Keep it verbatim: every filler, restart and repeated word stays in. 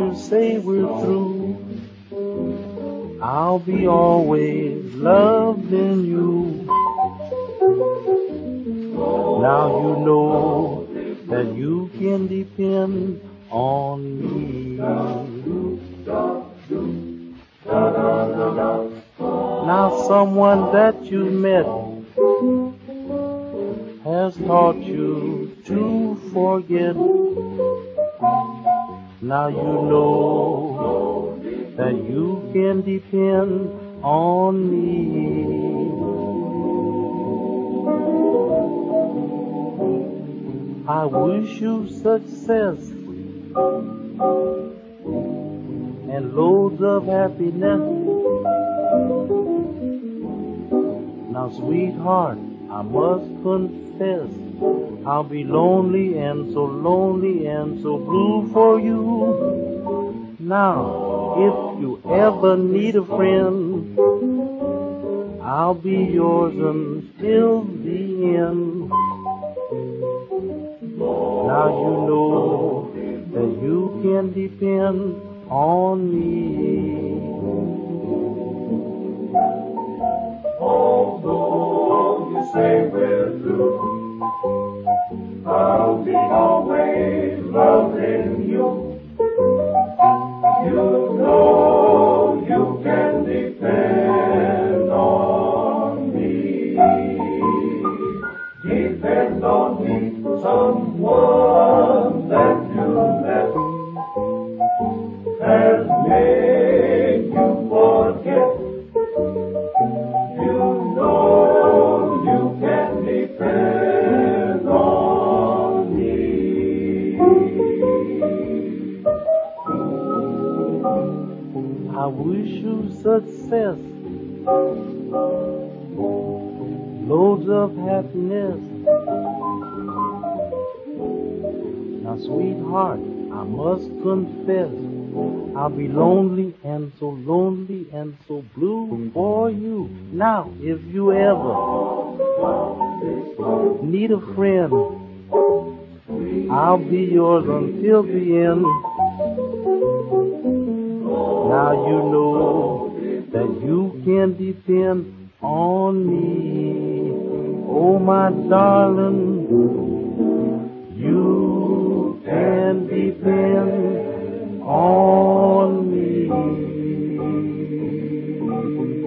you say we're through, I'll be always loving you. Now you know that you can depend on me. Now someone that you met has taught you to forget. Now you know that you can depend on me. I wish you success and loads of happiness. Now sweetheart, I must confess, I'll be lonely and so lonely and so blue for you. Now, if you ever need a friend, I'll be yours until the end. Now you know that you can depend on me. Although you say we're through, I'll be always loving you. You know you can depend on me. Depend on me, someone that you met has made you forget. You know you can depend on me. I wish you success, loads of happiness. Now sweetheart, I must confess, I'll be lonely and so lonely and so blue for you. Now, if you ever need a friend, I'll be yours until the end. Now you know that you can depend on me. Oh my darling, you can depend on me.